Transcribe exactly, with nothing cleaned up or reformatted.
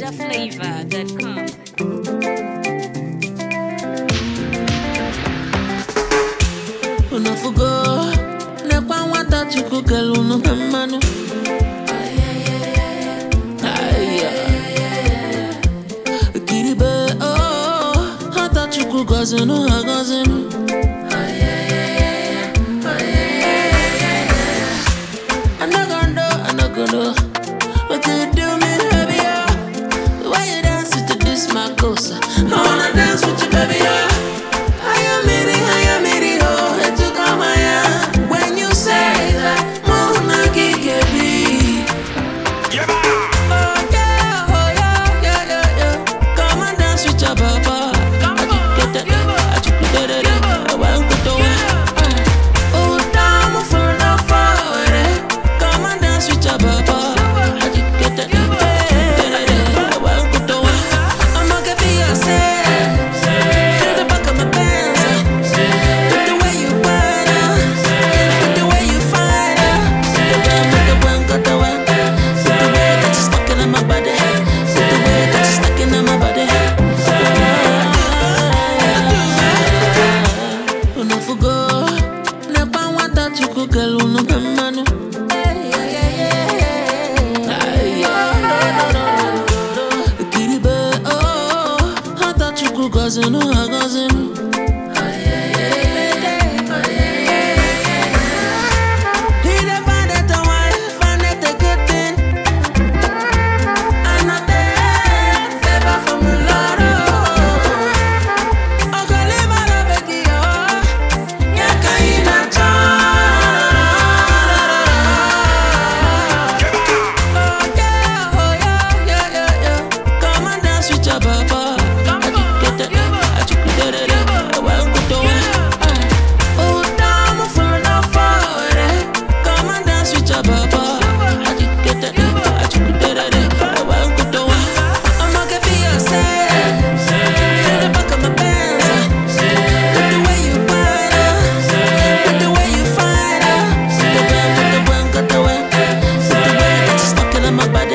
niger flavor dot com. Unafugo nekwa nwata chukwu kelu no manu. Kiribe oh hata chukwu gozenu agozenu. Anagano, what you do me, baby? Yeah. Why you dance to this, my cosa? I wanna dance with you, baby. Yeah. I am miri, I am miri, oh, let you come here. When you say that, Mona Kikebi. Yeah. Oh yeah, oh yeah, yeah, yeah, yeah. Come and dance with your papa. Come on, get that, I took it, get it, I want to do it. Oh, damn, for the fire. Come and dance with your papa. Gozenu, gozenu. He dey find it a wife, find it a good thing. And not the favor from the Lord. Oh, Kalima la Bekia, Yakaina cha. Oh yeah, oh yeah, yeah, yeah, yeah. Come and dance with your papa. My body.